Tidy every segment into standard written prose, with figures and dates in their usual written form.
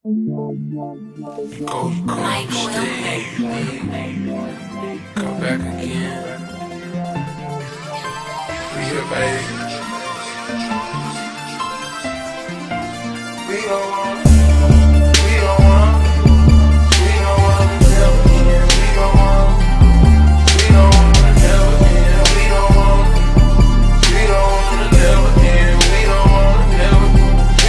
Go stay, come back again. We here, baby. We don't want, we don't want, we don't want to never end. We don't want to never end. We don't want to never end. We don't want to never end.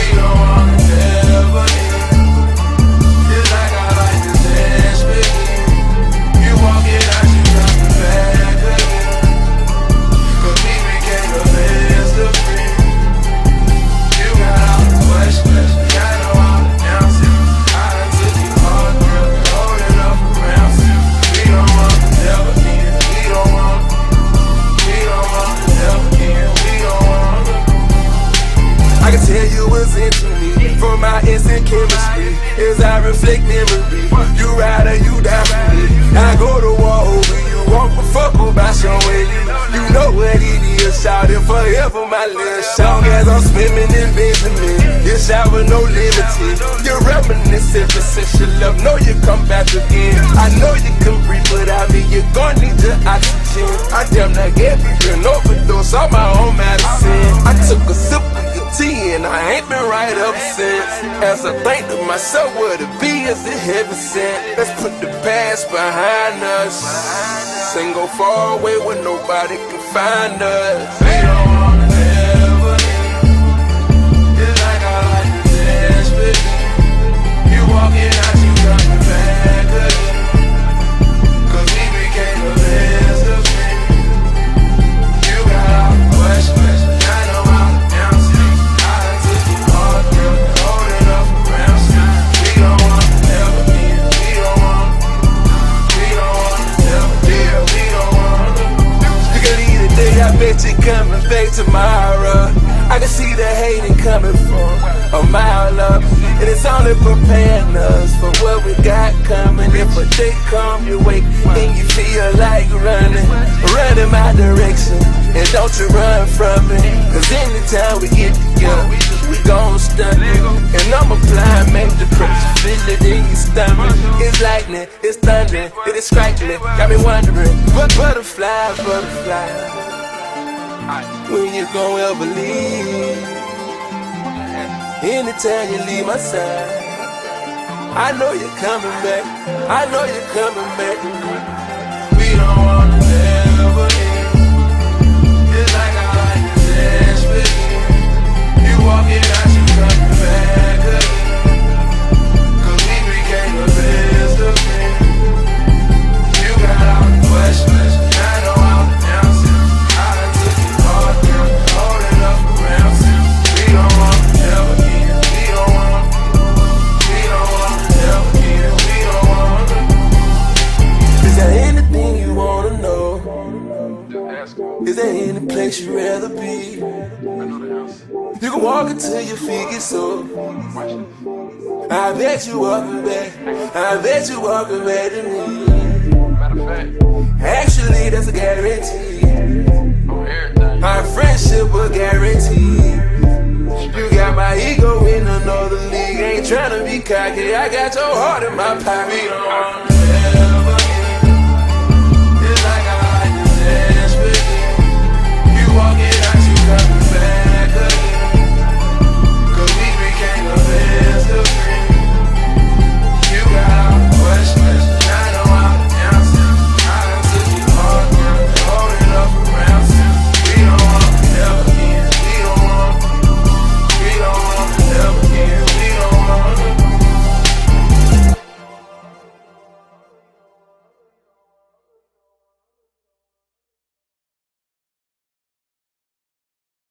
It's like I like to dance with you. You walking out, you coming back again. 'Cause we became the best of friends. You got all the questions, I know all the answers. I done took you hard, girl, and hold it up around you. We don't want to never end. We don't want to never end. We don't want to. I can tell you was into me from my instant chemistry. As I reflect memory, you ride or you die for me. I go to war over you, won't fuck about showing you. You know what it is, shout it forever, my little song. As I'm swimming in Benjamin, your shower no limited. You're reminiscent for sexual love, know you come back again. I know you can breathe without me, you're gonna need your oxygen. I damn near gave you an overdose on my own medicine. I took a sip of your tea and I ain't been right up since. As I think to myself, what it be is it heaven sent. Let's put the past behind us and go far away where nobody can find us. We don't wanna never end. It's like I like to dance with you. You walking out, you coming back again. 'Cause we became the best of friends. You got all the questions, I know all the answers. I done took you hard, girl, and hold it up around you. We don't want to never end. We don't want to never end. We don't want to. You can leave today, I bet you coming back tomorrow. I can see the hating coming from a mile up, and it's only preparing us for what we got coming. If a day come your way and you feel like running, run in my direction, and don't you run from me. 'Cause anytime we get together, we gon' stun it. And I'm applying major pressure, feel it in your stomach. It's lightning, it's thunder, it is striking, got me wondering, what butterfly, when you gon' ever leave? Anytime you leave my side, I know you're coming back, I know you're coming back. We don't wanna never end. It's like I like to dance with you. You walking out, you coming back again. 'Cause we became the best of friends. You got all the questions, I know all the answers. I done took you hard, girl, hold it up around you. We don't want to never end. We don't want to never end. We don't want to. Is there anything you wanna know? Is there any place you'd rather be? You can walk until your feet get sore. I bet you walking back. I bet you walking back to me. Actually, that's a guarantee. Our friendship a guarantee. You got my ego in another league. Ain't tryna be cocky. I got your heart in my pocket. We don't wanna never